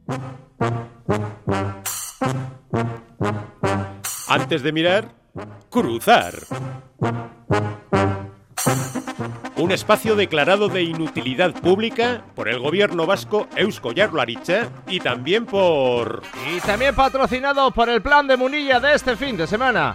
Antes de mirar, cruzar. Un espacio declarado de inutilidad pública por el gobierno vasco Eusko Jaurlaritza y también patrocinado por el plan de Munilla de este fin de semana.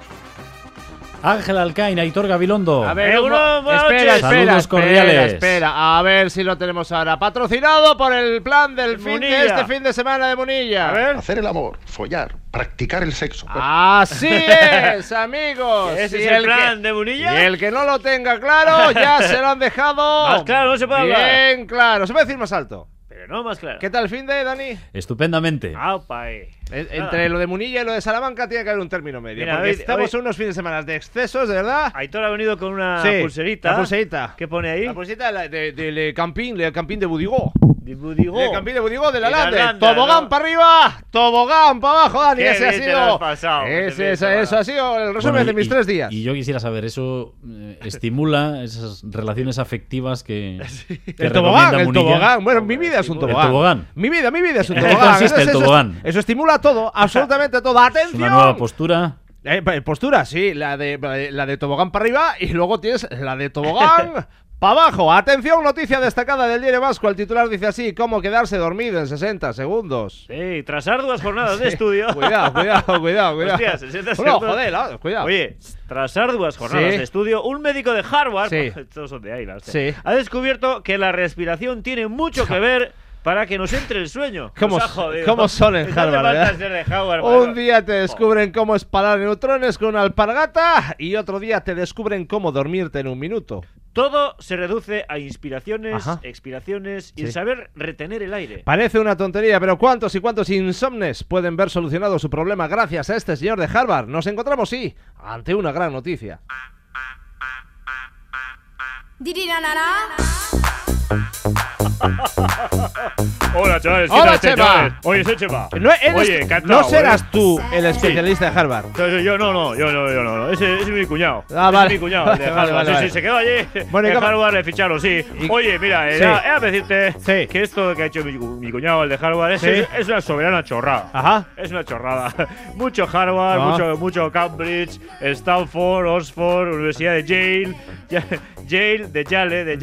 Ángel Alcaín, Aitor Gabilondo. A ver, saludos cordiales. Espera, a ver si lo tenemos ahora. Patrocinado por el plan del fin de este fin de semana de Munilla. A ver. Hacer el amor, follar, practicar el sexo. Así es, amigos. ¿Ese es el plan de Munilla? Y el que no lo tenga claro, ya se lo han dejado. Más claro, no se puede hablar. Bien claro. ¿Se puede decir más alto? Pero no más claro. ¿Qué tal el fin de, Dani? Estupendamente. Entre lo de Munilla y lo de Salamanca tiene que haber un término medio. Mira, porque estamos en unos fines de semana de excesos, de verdad. Aitor ha venido con una pulserita. La pulserita. ¿Qué pone ahí? La pulserita de Campín de Budigó. De Budigó. De Campín de Budigó, de la Lande. Landa, Tobogán ¿no? para arriba, tobogán para abajo, Dani. Qué Ese ha bien te lo has sido. pasado, Eso ha sido el resumen de mis 3 días. Y yo quisiera saber, ¿eso estimula esas relaciones afectivas que El tobogán. Bueno, mi vida es un ¿El tobogán. tobogán? Mi vida es un ¿En qué tobogán. consiste el tobogán? Eso estimula todo, absolutamente todo. ¡Atención! ¿Una nueva postura? Postura, sí, la de tobogán para arriba y luego tienes la de tobogán para abajo. Atención, noticia destacada del Diario Vasco. El titular dice así: cómo quedarse dormido en 60 segundos. Sí, tras arduas jornadas de estudio. Cuidado. Hostia, 60 No, segundos. joder, cuidado. Oye, tras arduas jornadas de estudio, un médico de Harvard, todos son de ahí, ha descubierto que la respiración tiene mucho que ver para que nos entre el sueño. ¿Cómo son en Harvard? Un día te descubren cómo espalar neutrones con una alpargata y otro día te descubren cómo dormirte en un minuto. Todo se reduce a inspiraciones, expiraciones y el saber retener el aire. Parece una tontería, pero ¿cuántos y cuántos insomnes pueden ver solucionado su problema gracias a este señor de Harvard? Nos encontramos, sí, ante una gran noticia. Hola, chavales. Hola, Chema. Oye, soy Chema. No serás tú el especialista de Harvard. Yo no. Ese es mi cuñado. Vale. Es mi cuñado, el de Harvard. Vale. Sí, se quedó allí. Bueno, en Harvard le ficharon, sí. Oye, mira, era a decirte que esto que ha hecho mi cuñado, el de Harvard, es una soberana chorrada. Ajá. Es una chorrada. Mucho Harvard, mucho Cambridge, Stanford, Oxford, Universidad de Yale, de Yale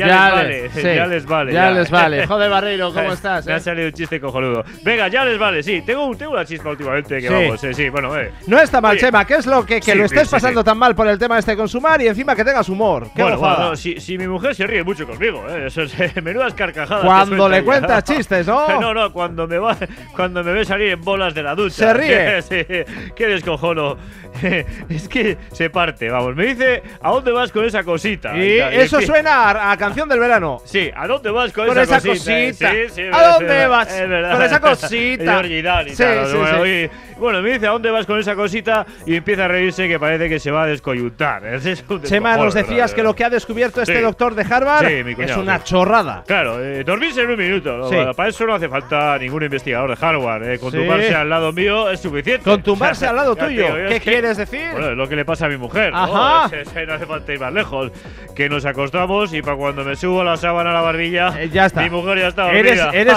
vale. Ya les vale. Joder, Barreiro, ¿cómo estás? Me ha salido un chiste cojonudo. Venga, ya les vale, sí. Tengo una chispa últimamente que vamos, sí, bueno, No está mal, Chema. ¿Qué es lo que lo estés sí, pasando tan mal por el tema este consumar y encima que tengas humor? ¡Qué gozada! Bueno, si mi mujer se ríe mucho conmigo, eso es menudas carcajadas. Cuando le cuentas chistes, ¿no? No, cuando me ve salir en bolas de la ducha. Se ríe. Qué descojono. Es que se parte, vamos. Me dice, ¿a dónde vas con esa cosita? Y eso suena a canción del verano. Sí, ¿a dónde vas con esa cosita? Sí, ¿A dónde vas? Es verdad. Con esa cosita. Sí. Bueno, me dice, ¿a dónde vas con esa cosita? Y empieza a reírse que parece que se va a descoyuntar. Chema, nos decías que lo que ha descubierto este doctor de Harvard es una chorrada. Claro, dormirse en un minuto. Para eso no hace falta ningún investigador de Harvard. Con tumbarse al lado mío es suficiente. Con tumbarse al lado tuyo. ¿Qué quieres decir? Bueno, es lo que le pasa a mi mujer. Ajá. No hace falta ir más lejos. Que nos acostamos y para cuando me subo la sábana a la barbilla, ya está. Mi mujer ya está dormida. Eres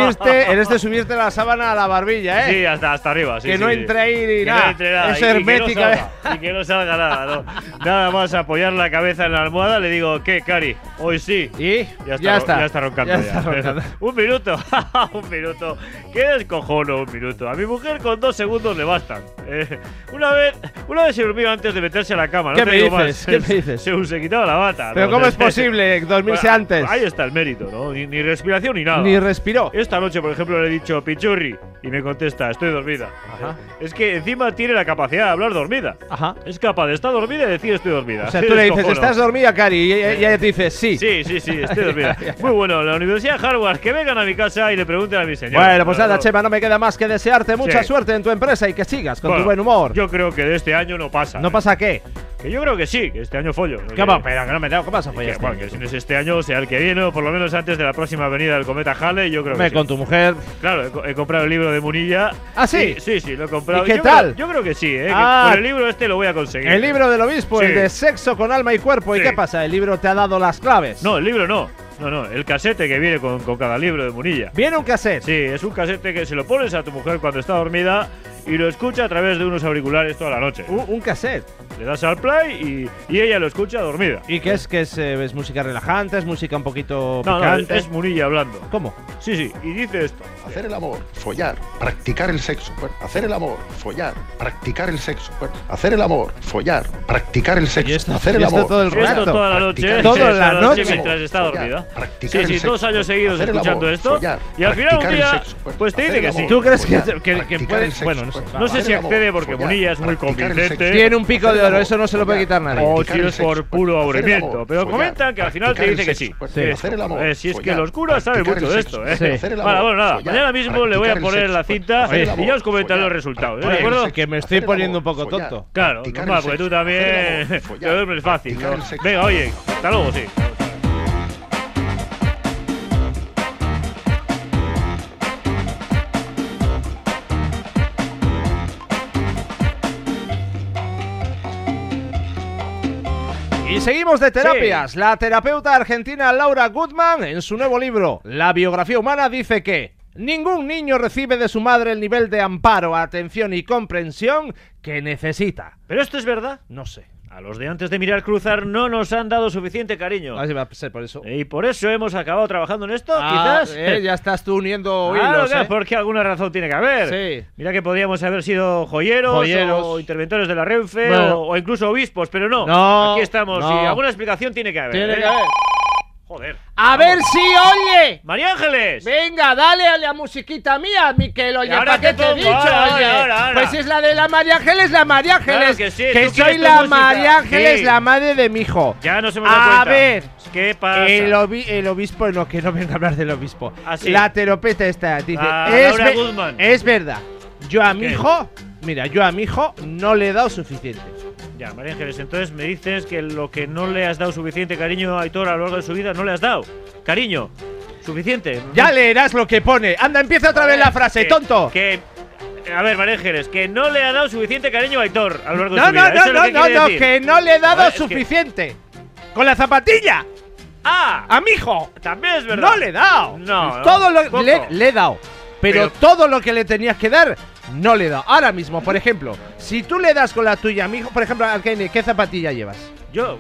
de subirte la sábana a la barbilla, ¿eh? Sí, hasta arriba. Sí, que no entre ahí ni nada. No entre nada. Es hermética. Y que no salga nada, ¿no? Nada más apoyar la cabeza en la almohada, le digo, ¿qué, Cari? Hoy sí. Y ya está roncando. Un minuto. Un minuto. ¿Qué descojono un minuto? A mi mujer con 2 segundos le bastan. Una vez se durmió antes de meterse a la cama. ¿Qué me dices? Se quitaba la bata. ¿Pero cómo es posible dormirse antes? Ahí está el mérito, ¿no? Ni respiración ni nada. Ni respiró. Esta noche, por ejemplo, le he dicho, Pichurri, y me contesta, estoy dormida. Ajá. Es que encima tiene la capacidad de hablar dormida. Ajá. Es capaz de estar dormida y decir estoy dormida. O sea, tú le dices, ¿estás dormida, Cari? Y ella te dice, sí. Sí, estoy dormida. Muy bueno, la Universidad de Harvard, que vengan a mi casa y le pregunten a mi señora. Bueno, pues nada, Chema, no me queda más que desearte mucha suerte en tu empresa y que sigas con tu buen humor. Yo creo que de este año no pasa. ¿No pasa qué? Que yo creo que sí, que este año follo. ¿Qué va? Pero que no me da, ¿qué pasa? Que si no es este año, sea el que viene, o por lo menos antes de la próxima avenida del cometa Halley, yo creo que sí. Con tu mujer. Claro, he comprado el libro de Munilla. ¿Ah, sí? Sí, lo he comprado. ¿Y qué tal? Yo creo que sí, que con el libro este lo voy a conseguir. El libro del obispo, el de sexo con alma y cuerpo. ¿Y qué pasa? ¿El libro te ha dado las claves? No, el libro no. No, el casete que viene con cada libro de Munilla. Viene un cassette. Sí, es un casete que se lo pones a tu mujer cuando está dormida y lo escucha a través de unos auriculares toda la noche. Un cassette. Le das al play y ella lo escucha dormida. ¿Y qué es? ¿Es música relajante? ¿Es música un poquito No, picante? es Munilla hablando. ¿Cómo? Sí, y dice esto. Hacer el amor, follar, practicar el sexo. Hacer el amor, follar, practicar el sexo. Hacer el amor, follar, practicar el sexo. ¿Y esto, hacer el y esto amor. todo el Esto rato? toda la noche. Practicar el Toda sexo. la noche mientras está dormida. Practicar el Sí, sexo. 2 años seguidos Hacer el escuchando amor, esto. follar, Y al final un practicar el día, sexo. pues te dice Hacer que el sí. amor, ¿Tú crees follar, que practicar puede? el sexo. Bueno, no sé. No sé si Hacer el accede amor, porque follar, Munilla es muy practicar el convincente. sexo. Tiene un pico de oro, eso no se lo puede quitar nadie. O Practicar si el es sexo, por puro hacer el aburrimiento. amor, Pero follar, comentan que al final te practicar dice el que sí. sexo. Sí. Hacer el amor, Si es que follar, los curas saben practicar mucho el de sexo. esto, ¿eh? Sí. Hacer el Bueno, amor, nada, follar, mañana mismo le voy a practicar el poner la sexo. cinta Hacer el y amor, ya os comentaré los follar, resultados. ¿De practicar el acuerdo? sexo. Que me estoy Hacer el poniendo amor, un poco follar, tonto. Claro, practicar normal, el porque tú sexo. Hacer el también amor, te follar, duermes fácil, practicar ¿no? el sexo. Venga, oye, hasta luego, sí. Y seguimos de terapias. La terapeuta argentina Laura Goodman, en su nuevo libro, La biografía humana, dice que ningún niño recibe de su madre el nivel de amparo, atención y comprensión que necesita. Pero esto es verdad. No sé. A los de antes de mirar cruzar no nos han dado suficiente cariño. A ver si va a ser por eso. Y por eso hemos acabado trabajando en esto, quizás. Ya estás tú uniendo Claro, hilos, claro, porque alguna razón tiene que haber. Sí. Mira que podríamos haber sido joyeros o interventores de la Renfe Bueno. o incluso obispos, pero no. No, Aquí estamos no. y alguna explicación tiene que haber. Tiene ¿eh? que haber. Joder. A ver si oye. María Ángeles. Venga, dale a la musiquita mía, Miquel, oye, ahora ¿para qué te te he pongo? dicho? Ahora, Oye, ahora. pues si es la de la María Ángeles, la María Ángeles. Claro que sí, que tú soy quieres la tu música. María Ángeles, Sí. la madre de mi hijo. Ya nos hemos dado A cuenta. ver, ¿Qué pasa? el obispo, no, que no venga a hablar del obispo. Ah, sí. La terapeuta esta dice, Laura Goodman. es verdad, yo a mi ¿Qué? hijo, mira, yo a mi hijo no le he dado suficiente. Ya, María Ángeles, entonces me dices que lo que no le has dado suficiente cariño a Aitor a lo largo de su vida, no le has dado. Cariño. Suficiente. Ya leerás lo que pone. Anda, empieza otra vez la frase, tonto. A ver, María Ángeles, que no le ha dado suficiente cariño a Aitor a lo largo de No, su vida. Eso es lo que quiere decir. que no le he dado Joder, es que- suficiente. Con la zapatilla. ¡Ah! A mi hijo. También es verdad. No le he dado. No, Todo lo poco. le he dado. Pero todo lo que le tenías que dar, no le he dado. Ahora mismo, por ejemplo, si tú le das con la tuya a mi hijo, por ejemplo, Alcaine, ¿qué zapatilla llevas? Yo,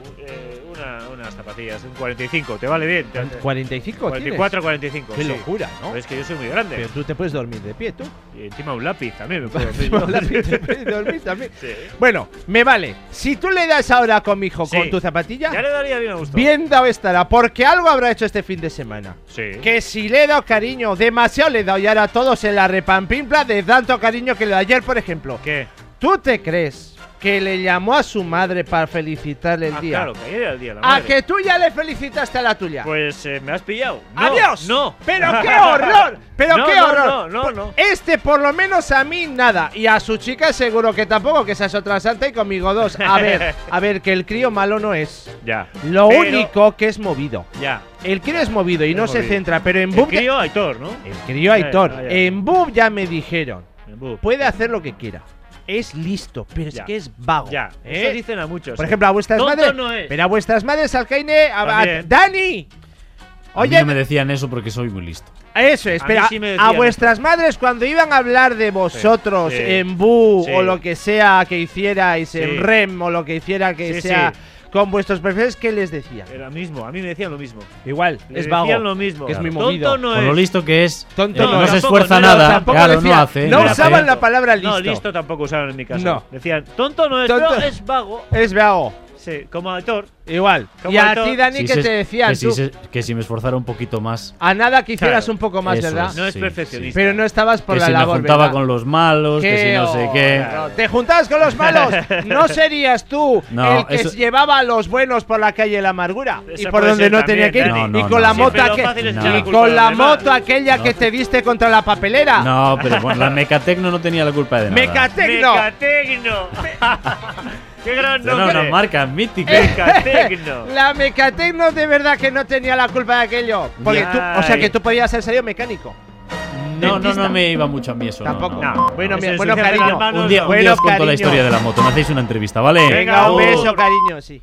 unas zapatillas, un 45, ¿te vale bien? 45 44, 45. Qué sí. locura, ¿no? Pero es que yo soy muy grande. Pero tú te puedes dormir de pie, tú. Y encima un lápiz también me puedo Encima dormir. un lápiz te puedes dormir también. Sí. Bueno, me vale. Si tú le das ahora con mi hijo Sí. con tu zapatilla, Ya le daría bien a gusto. bien dado estará, porque algo habrá hecho este fin de semana. Sí. Que si le he dado cariño, demasiado le he dado, y ahora todos en la repampimpla de tanto cariño que le doy. Ayer, por ejemplo, ¿Qué? ¿tú te crees que le llamó a su madre para felicitarle el día? Claro, que ayer era el día de la ¿A madre. que tú ya le felicitaste a la tuya? Pues me has pillado. No, ¡Adiós! No. ¡Pero qué horror! ¡Pero No, qué no, horror! no. Este por lo menos a mí nada. Y a su chica seguro que tampoco, que esa es otra santa y conmigo dos. A ver, que el crío malo no es. Ya. Lo Pero- único que es movido. Ya. El crío es movido y Es no se movido. centra, pero en El Bub... crío Aitor, ¿no? El crío Aitor. Ya. En Bub ya me dijeron. En Buf. Puede hacer lo que quiera. Es listo, pero Ya. es que es vago. Ya. ¿eh? Eso dicen a muchos. Por ejemplo, a vuestras Tonto madres. no es. Pero a vuestras madres, Alcaine, También. ¡Dani! A mí Oye, no me decían eso porque soy muy listo. eso es, A mí pero sí me a decían vuestras madres cuando iban a hablar de vosotros Sí, sí. en Bu Sí. o lo que sea que hicierais Sí. en Rem o lo que hiciera que Sí, sea sí. con vuestros perfiles, ¿qué les decía? Era mismo, a mí me decían lo mismo. Igual, Me es vago. decían lo mismo. que es muy Tonto movido. no Con es. lo listo que es, Tonto no no es. se Tampoco, esfuerza no, nada. tampoco Claro, decía- no hace. no hace. usaban la palabra listo. No, listo tampoco usaban en mi caso. No. Decían, tonto no es, Tonto- pero es vago. Es vago. Sí, como Aitor. Igual. Como Y a Aitor. ti, Dani, Sí, ¿qué se- te decían? que, si tú? que si me esforzara un poquito más. A nada que hicieras Claro. un poco más, Eso ¿verdad? es. No es Sí, perfeccionista. Pero no estabas por Que la si me labor, juntaba ¿verdad? con los malos, que si no sé qué. horror. ¿Te juntabas con los malos? ¿No serías tú No, el que eso- llevaba a los buenos por la calle de la amargura? Eso Y por puede donde ser no también, tenía que ir. Dani. No, y no, con no. la moto Siempre lo aquella. fácil es No. echar la Y culpa con a la los demás. moto aquella que te diste contra la papelera. No, pero con la Mecatecno no tenía la culpa de nada. Mecatecno. Mecatecno. ¡Qué gran No, nombre! una marca mítica. Mecatecno. La Mecatecno de verdad que no tenía la culpa de aquello. Porque tú, o sea Ay. que tú podías ser serio mecánico. No me iba mucho a mí eso. no, Tampoco. no. No. Bueno, Eso es bueno, ensuciarse cariño. las manos, Un día Bueno, os cuento la cariño. historia de la moto. Me hacéis una entrevista, ¿vale? Venga, un Venga, beso, cariño, sí.